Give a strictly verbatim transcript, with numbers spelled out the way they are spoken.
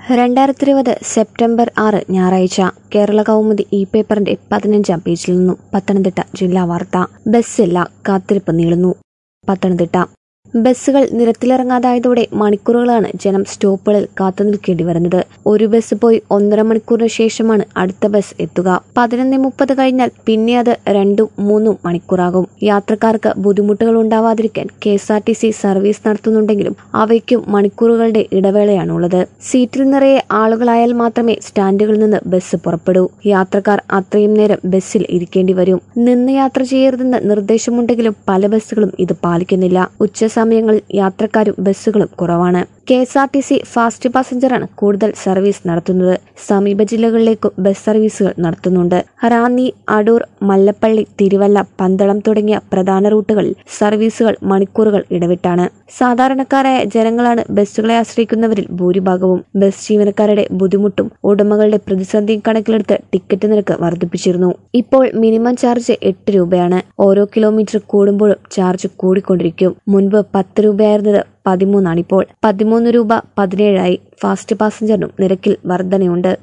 രണ്ടായിരത്തി ഇരുപത് സെപ്റ്റംബർ ആറ് ഞായറാഴ്ച കേരള കൗമുദി ഇ പേപ്പറിന്റെ പതിനഞ്ചാം പേജിൽ നിന്നും പത്തനംതിട്ട ജില്ലാ വാർത്ത. ബസ്സില്ല, കാത്തിരിപ്പ് നീളുന്നു. പത്തനംതിട്ട ബസ്സുകൾ നിരത്തിലിറങ്ങാതായതോടെ മണിക്കൂറുകളാണ് ജനം സ്റ്റോപ്പുകളിൽ കാത്തുനിൽക്കേണ്ടി വരുന്നത്. ഒരു ബസ് പോയി ഒന്നര മണിക്കൂറിന് ശേഷമാണ് അടുത്ത ബസ് എത്തുക. പതിനൊന്ന് മുപ്പത് കഴിഞ്ഞാൽ പിന്നെ അത് രണ്ടും മൂന്നും മണിക്കൂറാകും. യാത്രക്കാർക്ക് ബുദ്ധിമുട്ടുകൾ ഉണ്ടാവാതിരിക്കാൻ K S R T C service നടത്തുന്നുണ്ടെങ്കിലും അവയ്ക്കും മണിക്കൂറുകളുടെ ഇടവേളയാണുള്ളത്. സീറ്റിൽ നിറയെ ആളുകളായാൽ മാത്രമേ സ്റ്റാൻഡുകളിൽ നിന്ന് ബസ് പുറപ്പെടൂ. യാത്രക്കാർ അത്രയും നേരം ബസ്സിൽ ഇരിക്കേണ്ടി വരും. നിന്ന് യാത്ര ചെയ്യരുതെന്ന് നിർദ്ദേശമുണ്ടെങ്കിലും പല ബസ്സുകളും ഇത് പാലിക്കുന്നില്ല. ഉച്ച സമയങ്ങളിൽ യാത്രക്കാരും ബസ്സുകളും കുറവാണ്. K S R T C fast പാസഞ്ചറാണ് കൂടുതൽ സർവീസ് നടത്തുന്നത്. സമീപ ജില്ലകളിലേക്കും ബസ് സർവീസുകൾ നടത്തുന്നുണ്ട്. റാന്നി, അടൂർ, മല്ലപ്പള്ളി, തിരുവല്ല, പന്തളം തുടങ്ങിയ പ്രധാന റൂട്ടുകളിൽ സർവീസുകൾ മണിക്കൂറുകൾ ഇടവിട്ടാണ്. സാധാരണക്കാരായ ജനങ്ങളാണ് ബസ്സുകളെ ആശ്രയിക്കുന്നവരിൽ ഭൂരിഭാഗവും. ബസ് ജീവനക്കാരുടെ ബുദ്ധിമുട്ടും ഉടമകളുടെ പ്രതിസന്ധിയും കണക്കിലെടുത്ത് ടിക്കറ്റ് നിരക്ക് വർദ്ധിപ്പിച്ചിരുന്നു. ഇപ്പോൾ മിനിമം ചാർജ് എട്ട് രൂപയാണ്. ഓരോ കിലോമീറ്റർ കൂടുമ്പോഴും ചാർജ് കൂടിക്കൊണ്ടിരിക്കും. മുൻപ് പത്ത് രൂപയായിരുന്നത് പതിമൂന്നാണിപ്പോൾ. പതിമൂന്ന് രൂപ പതിനേഴായി. ഫാസ്റ്റ് പാസഞ്ചറിനും നിരക്കിൽ വർധനയുണ്ട്.